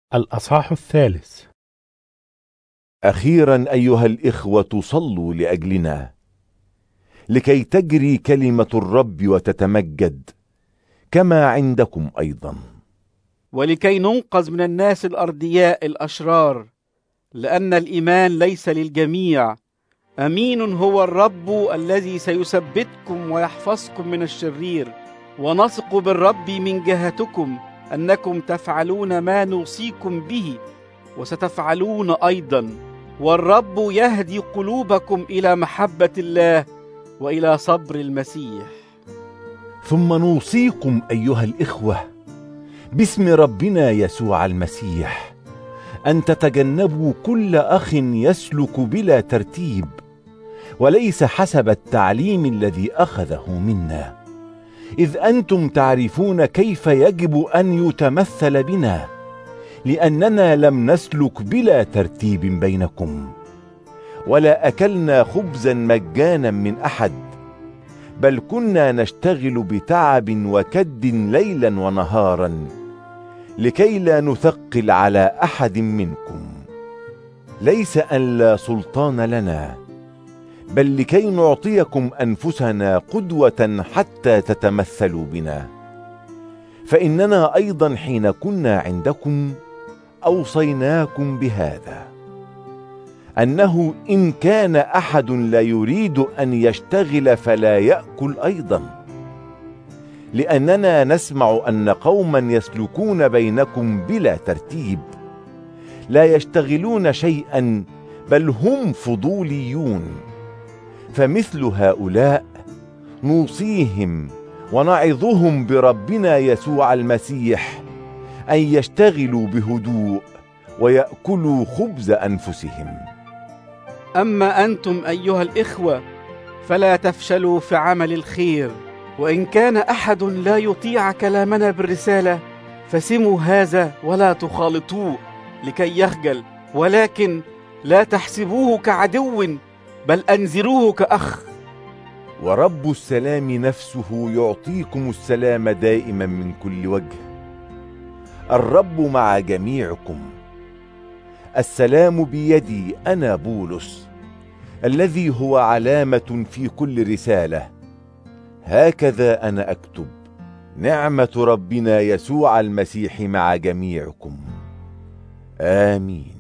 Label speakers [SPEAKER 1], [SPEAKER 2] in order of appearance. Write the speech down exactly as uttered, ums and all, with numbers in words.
[SPEAKER 1] الأصحاح الثالث.
[SPEAKER 2] أخيرا أيها الإخوة صلوا لأجلنا لكي تجري كلمة الرب وتتمجد كما عندكم أيضا،
[SPEAKER 3] ولكي ننقذ من الناس الأردياء الأشرار، لأن الإيمان ليس للجميع. أمين هو الرب الذي سيثبتكم ويحفظكم من الشرير، ونثق بالرب من جهتكم أنكم تفعلون ما نوصيكم به وستفعلون أيضا، والرب يهدي قلوبكم إلى محبة الله وإلى صبر المسيح.
[SPEAKER 2] ثم نوصيكم أيها الإخوة باسم ربنا يسوع المسيح أن تتجنبوا كل أخ يسلك بلا ترتيب وليس حسب التعليم الذي أخذه منا، إذ أنتم تعرفون كيف يجب أن يتمثل بنا، لأننا لم نسلك بلا ترتيب بينكم، ولا أكلنا خبزا مجانا من أحد، بل كنا نشتغل بتعب وكد ليلا ونهارا لكي لا نثقل على أحد منكم. ليس أن لا سلطان لنا، بل لكي نعطيكم أنفسنا قدوة حتى تتمثلوا بنا. فإننا أيضا حين كنا عندكم أوصيناكم بهذا، أنه إن كان أحد لا يريد أن يشتغل فلا يأكل أيضا، لأننا نسمع أن قوما يسلكون بينكم بلا ترتيب لا يشتغلون شيئا، بل هم فضوليون. فمثل هؤلاء نوصيهم ونعظهم بربنا يسوع المسيح أن يشتغلوا بهدوء ويأكلوا خبز أنفسهم.
[SPEAKER 3] أما أنتم أيها الإخوة فلا تفشلوا في عمل الخير، وإن كان أحد لا يطيع كلامنا بالرسالة فسموا هذا ولا تخالطوه لكي يخجل، ولكن لا تحسبوه كعدو بل أنذروه كأخ.
[SPEAKER 2] ورب السلام نفسه يعطيكم السلام دائما من كل وجه. الرب مع جميعكم. السلام بيدي أنا بولس، الذي هو علامة في كل رسالة. هكذا أنا أكتب. نعمة ربنا يسوع المسيح مع جميعكم. آمين.